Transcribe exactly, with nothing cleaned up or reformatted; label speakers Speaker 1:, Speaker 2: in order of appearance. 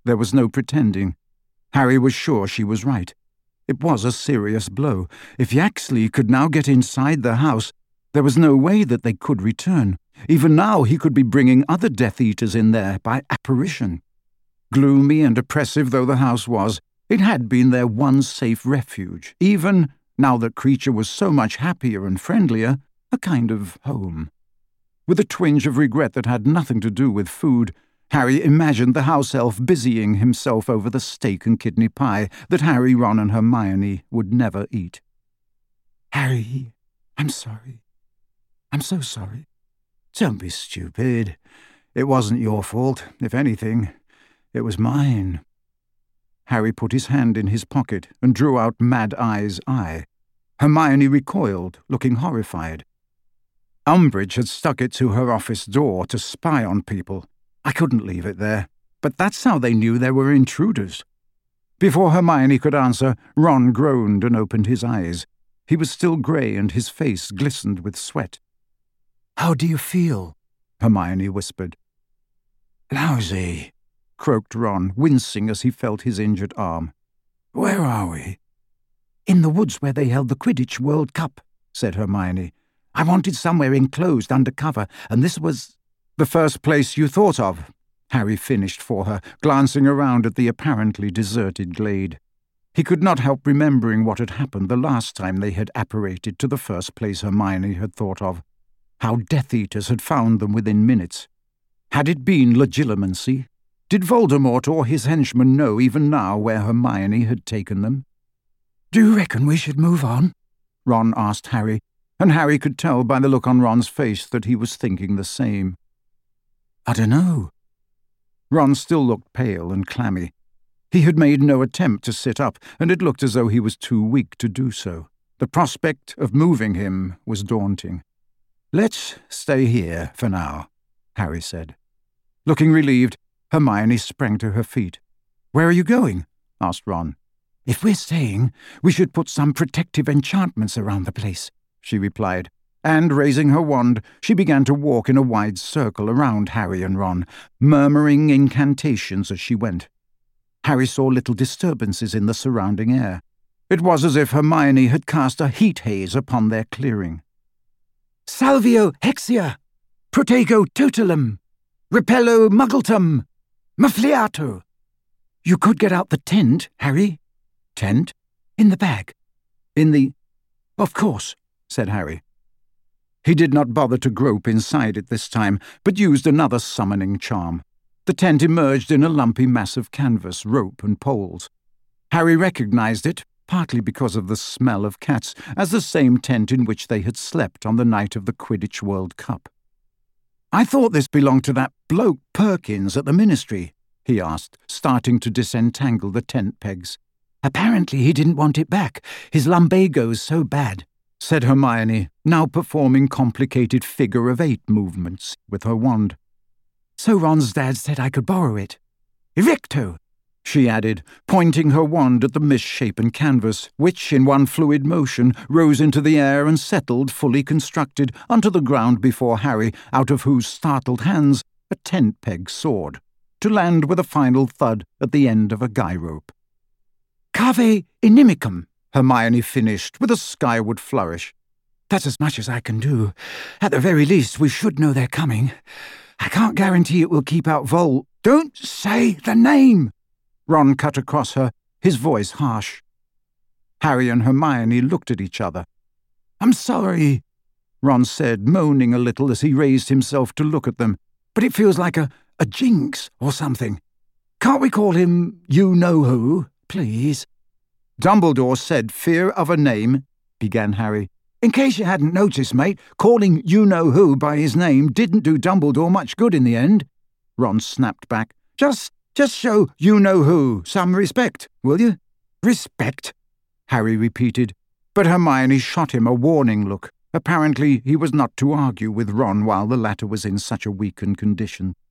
Speaker 1: There was no pretending. Harry was sure she was right. It was a serious blow. If Yaxley could now get inside the house, there was no way that they could return. Even now he could be bringing other Death Eaters in there by apparition. Gloomy and oppressive though the house was, it had been their one safe refuge, even, now that Creature was so much happier and friendlier, a kind of home. With a twinge of regret that had nothing to do with food, Harry imagined the house elf busying himself over the steak and kidney pie that Harry, Ron and Hermione would never eat. "Harry, I'm sorry. I'm so sorry." "Don't be stupid. It wasn't your fault. If anything, it was mine." Harry put his hand in his pocket and drew out Mad Eye's eye. Hermione recoiled, looking horrified. Umbridge had stuck it to her office door to spy on people. I couldn't leave it there, but that's how they knew there were intruders. Before Hermione could answer, Ron groaned and opened his eyes. He was still grey and his face glistened with sweat. "How do you feel?" Hermione whispered. "Lousy," croaked Ron, wincing as he felt his injured arm. "Where are we?" "In the woods where they held the Quidditch World Cup," said Hermione. "I wanted somewhere enclosed under cover, and this was—" "The first place you thought of," Harry finished for her, glancing around at the apparently deserted glade. He could not help remembering what had happened the last time they had apparated to the first place Hermione had thought of. How Death Eaters had found them within minutes. Had it been legilimency? Did Voldemort or his henchmen know even now where Hermione had taken them? "Do you reckon we should move on?" Ron asked Harry, and Harry could tell by the look on Ron's face that he was thinking the same. "I dunno." Ron still looked pale and clammy. He had made no attempt to sit up, and it looked as though he was too weak to do so. The prospect of moving him was daunting. "Let's stay here for now," Harry said. Looking relieved, Hermione sprang to her feet. "Where are you going?" asked Ron. "If we're staying, we should put some protective enchantments around the place," she replied, and, raising her wand, she began to walk in a wide circle around Harry and Ron, murmuring incantations as she went. Harry saw little disturbances in the surrounding air. It was as if Hermione had cast a heat haze upon their clearing. "Salvio Hexia! Protego Totalum! Repello Muggletum! Muffliato!" "You could get out the tent, Harry." "Tent?" "In the bag." "In the—" "Of course," said Harry. He did not bother to grope inside it this time, but used another summoning charm. The tent emerged in a lumpy mass of canvas, rope and poles. Harry recognized it, partly because of the smell of cats, as the same tent in which they had slept on the night of the Quidditch World Cup. "I thought this belonged to that bloke Perkins at the Ministry," he asked, starting to disentangle the tent pegs. "Apparently he didn't want it back. His lumbago's so bad," said Hermione, now performing complicated figure-of-eight movements with her wand. "So Ron's dad said I could borrow it. Evicto!" she added, pointing her wand at the misshapen canvas, which, in one fluid motion, rose into the air and settled, fully constructed, onto the ground before Harry, out of whose startled hands a tent-peg soared, to land with a final thud at the end of a guy-rope. "Cave inimicum," Hermione finished with a skyward flourish. "That's as much as I can do. At the very least, we should know they're coming. I can't guarantee it will keep out Vol—" "Don't say the name!" Ron cut across her, his voice harsh. Harry and Hermione looked at each other. "I'm sorry," Ron said, moaning a little as he raised himself to look at them, "but it feels like a, a jinx or something. Can't we call him you-know-who, please?" "Dumbledore said fear of a name," began Harry. "In case you hadn't noticed, mate, calling you-know-who by his name didn't do Dumbledore much good in the end," Ron snapped back. Just, just show you-know-who some respect, will you?" "Respect?" Harry repeated, but Hermione shot him a warning look. Apparently he was not to argue with Ron while the latter was in such a weakened condition.